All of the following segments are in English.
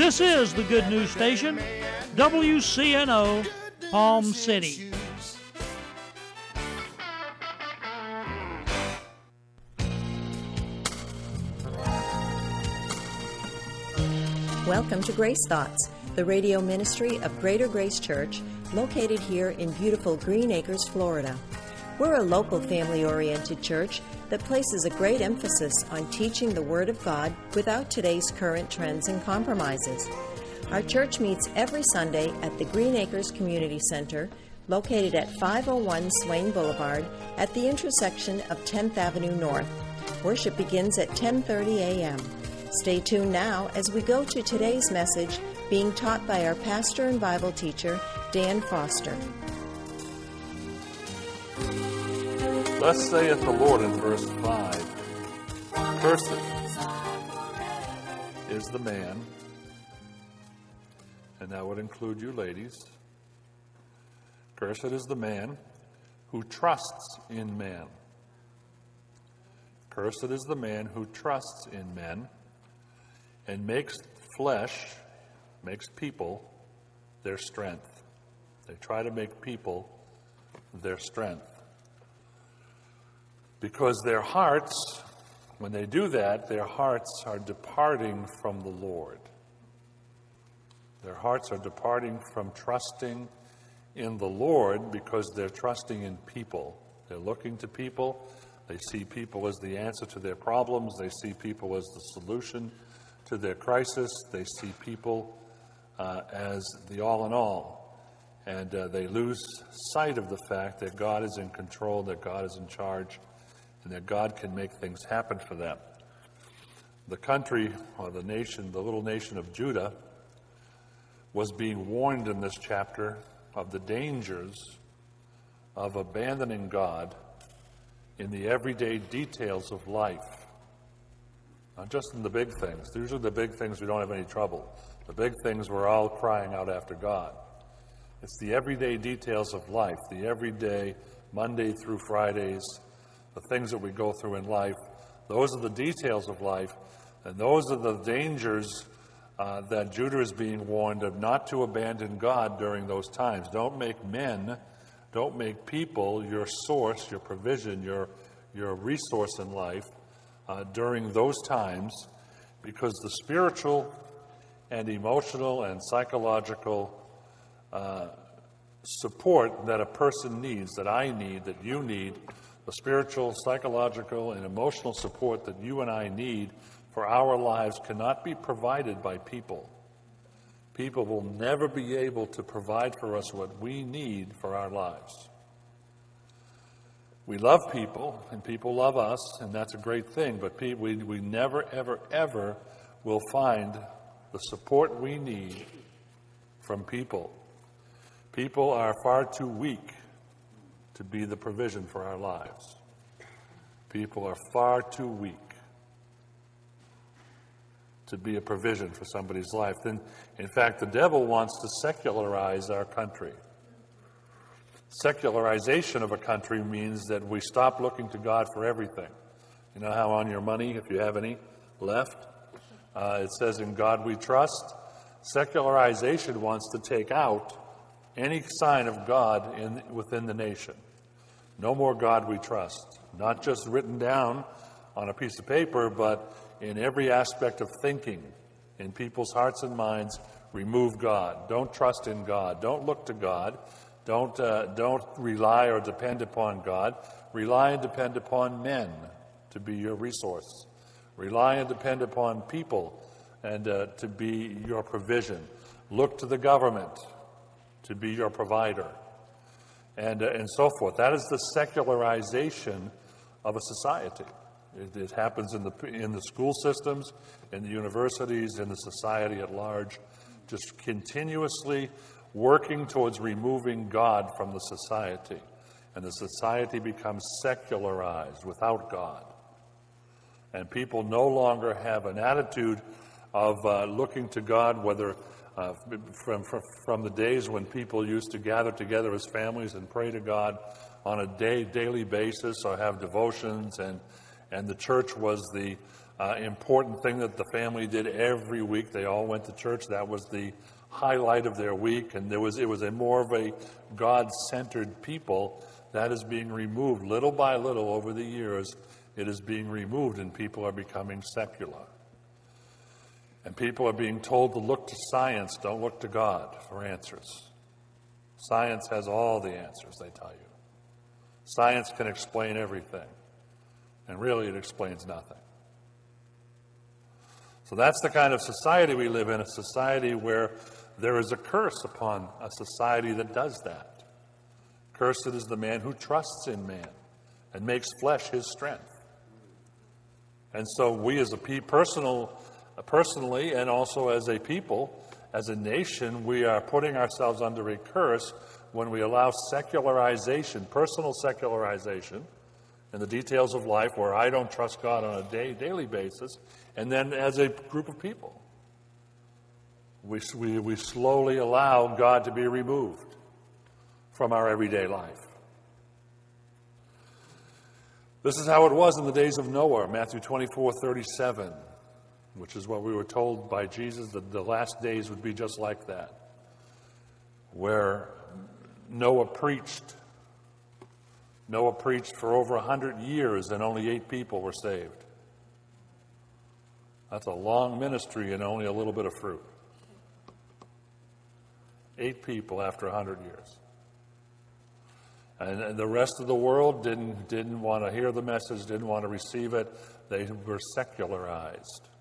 This is the Good News Station, WCNO, Palm City. Welcome to Grace Thoughts, the radio ministry of Greater Grace Church, located here in beautiful Green Acres, Florida. We're a local family-oriented church that places a great emphasis on teaching the Word of God without today's current trends and compromises. Our church meets every Sunday at the Green Acres Community Center, located at 501 Swain Boulevard at the intersection of 10th Avenue North. Worship begins at 10:30 a.m. Stay tuned now as we go to today's message being taught by our pastor and Bible teacher, Dan Foster. Thus saith the Lord in verse 5, Cursed is the man, and that would include you ladies. Cursed is the man who trusts in man. Cursed is the man who trusts in men and makes people their strength. They try to make people their strength. Because their hearts, when they do that, their hearts are departing from the Lord. Their hearts are departing from trusting in the Lord because they're trusting in people. They're looking to people. They see people as the answer to their problems. They see people as the solution to their crisis. They see people as the all in all. And they lose sight of the fact that God is in control, that God is in charge, and that God can make things happen for them. The country, or the nation, the little nation of Judah, was being warned in this chapter of the dangers of abandoning God in the everyday details of life. Not just in the big things. Usually the big things we don't have any trouble. The big things we're all crying out after God. It's the everyday details of life, the everyday Monday through Fridays, the things that we go through in life. Those are the details of life, and those are the dangers that Judah is being warned of, not to abandon God during those times. Don't make people your source, your provision, your resource in life during those times, because the spiritual and emotional and psychological support that a person needs, that I need, that you need, the spiritual, psychological, and emotional support that you and I need for our lives cannot be provided by people. People will never be able to provide for us what we need for our lives. We love people, and people love us, and that's a great thing, but we never, ever, ever will find the support we need from people. People are far too weak to be the provision for our lives. People are far too weak to be a provision for somebody's life. Then, in fact, the devil wants to secularize our country. Secularization of a country means that we stop looking to God for everything. You know how on your money, if you have any left, it says, "In God we trust." Secularization wants to take out any sign of God within the nation. No more God we trust. Not just written down on a piece of paper, but in every aspect of thinking, in people's hearts and minds. Remove God. Don't trust in God. Don't look to God. Don't rely or depend upon God. Rely and depend upon men to be your resource. Rely and depend upon people and to be your provision. Look to the government to be your provider, and so forth. That is the secularization of a society. It happens in the school systems, in the universities, in the society at large, just continuously working towards removing God from the society. And the society becomes secularized without God. And people no longer have an attitude of looking to God, whether from the days when people used to gather together as families and pray to God on a daily basis, or have devotions, and the church was the important thing that the family did every week. They all went to church. That was the highlight of their week, and it was a more of a God-centered people. That is being removed little by little over the years. It is being removed, and people are becoming secular. And people are being told to look to science, don't look to God for answers. Science has all the answers, they tell you. Science can explain everything, and really it explains nothing. So that's the kind of society we live in, a society where there is a curse upon a society that does that. Cursed is the man who trusts in man and makes flesh his strength. And so we as personally and also as a people, as a nation, we are putting ourselves under a curse when we allow secularization, personal secularization, in the details of life where I don't trust God on a daily basis, and then as a group of people, we slowly allow God to be removed from our everyday life. This is how it was in the days of Noah, Matthew 24:37, which is what we were told by Jesus, that the last days would be just like that, where Noah preached. Noah preached for over 100 years and only 8 people were saved. That's a long ministry and only a little bit of fruit. 8 people after 100 years. And the rest of the world didn't want to hear the message, didn't want to receive it. They were secularized.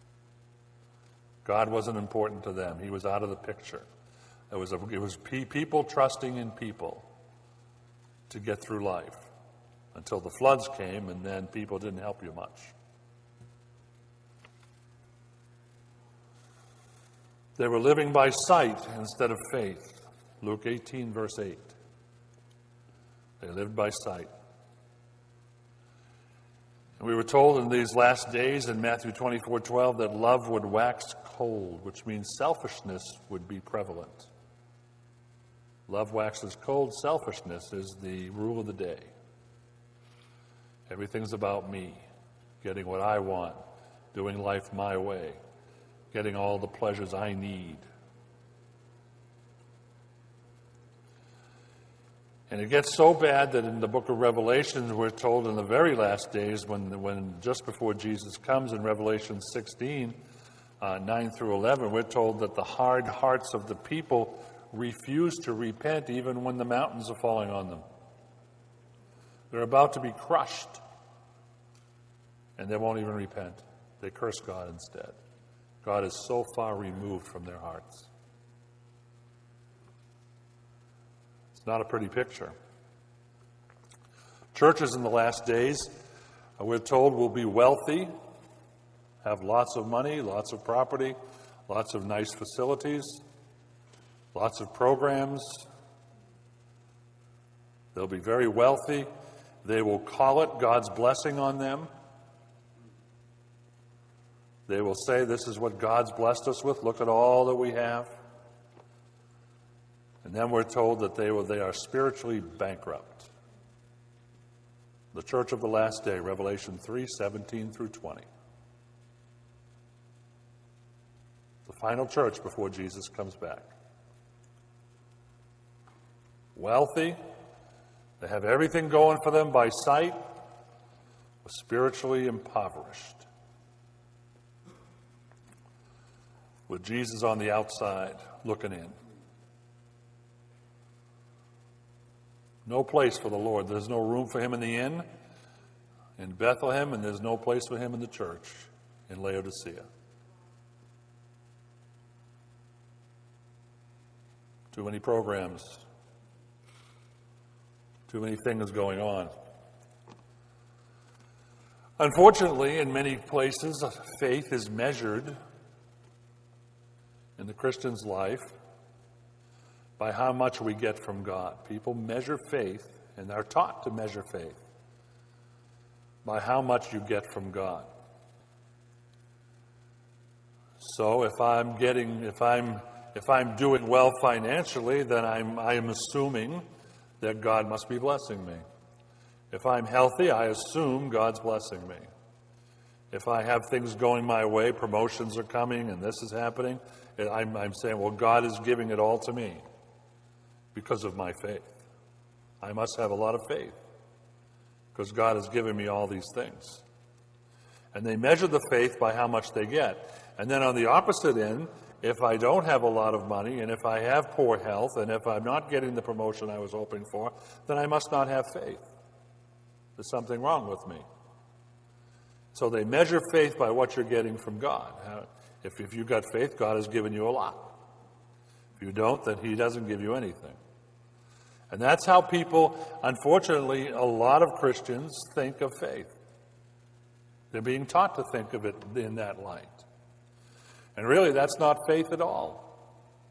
God wasn't important to them. He was out of the picture. It was people trusting in people to get through life until the floods came, and then people didn't help you much. They were living by sight instead of faith. Luke 18, verse 8. They lived by sight. And we were told in these last days in Matthew 24:12 that love would wax cold, which means selfishness would be prevalent. Love waxes cold. Selfishness is the rule of the day. Everything's about me, getting what I want, doing life my way, getting all the pleasures I need. And it gets so bad that in the book of Revelation, we're told in the very last days, when just before Jesus comes in Revelation 16, 9 through 11, we're told that the hard hearts of the people refuse to repent even when the mountains are falling on them. They're about to be crushed, and they won't even repent. They curse God instead. God is so far removed from their hearts. It's not a pretty picture. Churches in the last days, we're told, will be wealthy, have lots of money, lots of property, lots of nice facilities, lots of programs. They'll be very wealthy. They will call it God's blessing on them. They will say, this is what God's blessed us with. Look at all that we have. And then we're told that they are spiritually bankrupt. The church of the last day, Revelation 3:17 through 20. The final church before Jesus comes back. Wealthy, they have everything going for them by sight, but spiritually impoverished. With Jesus on the outside, looking in. No place for the Lord. There's no room for him in the inn in Bethlehem, and there's no place for him in the church in Laodicea. Too many programs. Too many things going on. Unfortunately, in many places, faith is measured in the Christian's life by how much we get from God. People measure faith, and are taught to measure faith by how much you get from God. So if I'm doing well financially, then I am assuming that God must be blessing me. If I'm healthy, I assume God's blessing me. If I have things going my way, promotions are coming and this is happening, I'm saying, well, God is giving it all to me because of my faith. I must have a lot of faith because God has given me all these things. And they measure the faith by how much they get. And then on the opposite end, if I don't have a lot of money, and if I have poor health, and if I'm not getting the promotion I was hoping for, then I must not have faith. There's something wrong with me. So they measure faith by what you're getting from God. If you've got faith, God has given you a lot. If you don't, then He doesn't give you anything. And that's how people, unfortunately, a lot of Christians think of faith. They're being taught to think of it in that light. And really, that's not faith at all.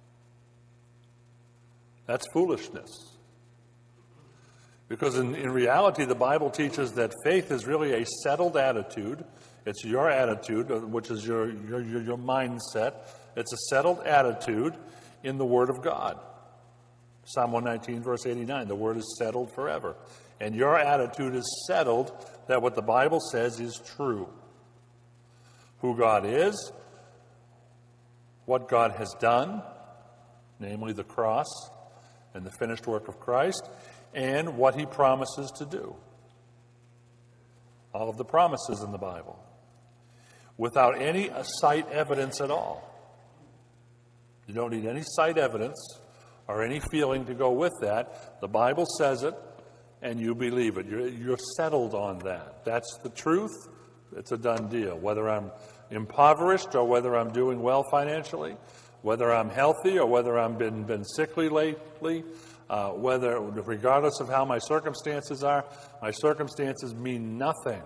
That's foolishness. Because in reality, the Bible teaches that faith is really a settled attitude. It's your attitude, which is your mindset. It's a settled attitude in the Word of God. Psalm 119, verse 89, the Word is settled forever. And your attitude is settled that what the Bible says is true. Who God is, what God has done, namely the cross and the finished work of Christ, and what He promises to do. All of the promises in the Bible. Without any sight evidence at all. You don't need any sight evidence or any feeling to go with that. The Bible says it, and you believe it. You're settled on that. That's the truth. It's a done deal. Whether I'm impoverished or whether I'm doing well financially, whether I'm healthy or whether I've been sickly lately, regardless of how my circumstances are, my circumstances mean nothing.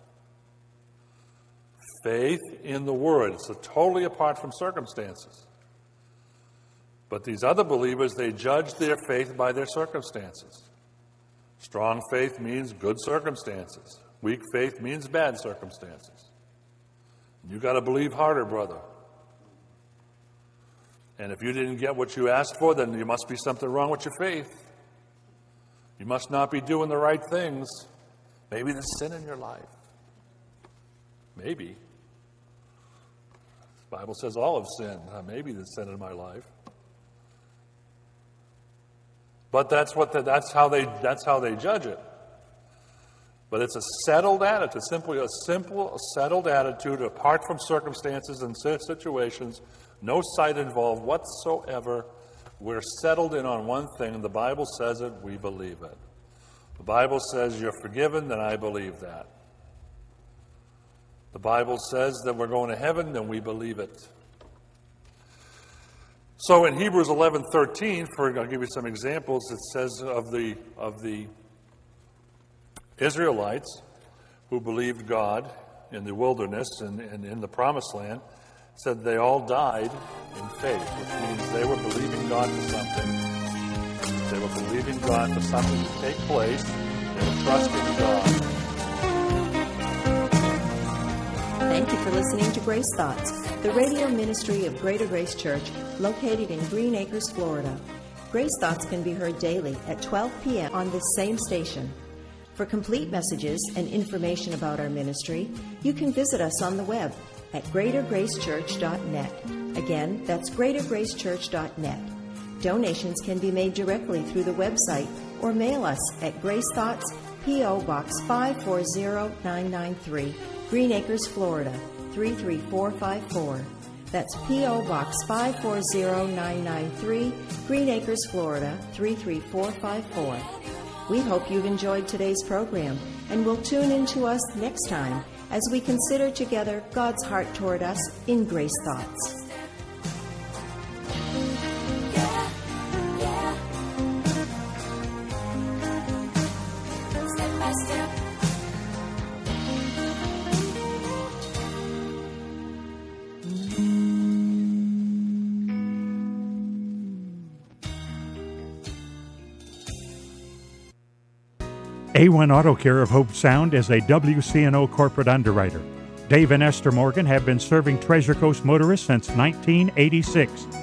Faith in the Word. It's totally apart from circumstances. But these other believers, they judge their faith by their circumstances. Strong faith means good circumstances. Weak faith means bad circumstances. You got to believe harder, brother. And if you didn't get what you asked for, then there must be something wrong with your faith. You must not be doing the right things. Maybe there's sin in your life. Maybe. The Bible says all have sinned. Maybe there's sin in my life. But that's how they judge it. But it's a settled attitude, simply a simple, settled attitude apart from circumstances and situations, no sight involved whatsoever. We're settled in on one thing. The Bible says it, we believe it. The Bible says you're forgiven, then I believe that. The Bible says that we're going to heaven, then we believe it. So in Hebrews 11:13, I'll give you some examples. It says of the Israelites who believed God in the wilderness and in the promised land, said they all died in faith, which means they were believing God for something. They were believing God for something to take place. They were trusting God. Thank you for listening to Grace Thoughts, the radio ministry of Greater Grace Church, located in Green Acres, Florida. Grace Thoughts can be heard daily at 12 p.m. on this same station. For complete messages and information about our ministry, you can visit us on the web at greatergracechurch.net. Again, that's greatergracechurch.net. Donations can be made directly through the website or mail us at Grace Thoughts, P.O. Box 540993, Green Acres, Florida 33454. That's P.O. Box 540993, Green Acres, Florida 33454. We hope you've enjoyed today's program and will tune in to us next time as we consider together God's heart toward us in Grace Thoughts. Step by step. A1 Auto Care of Hope Sound is a WCNO corporate underwriter. Dave and Esther Morgan have been serving Treasure Coast motorists since 1986.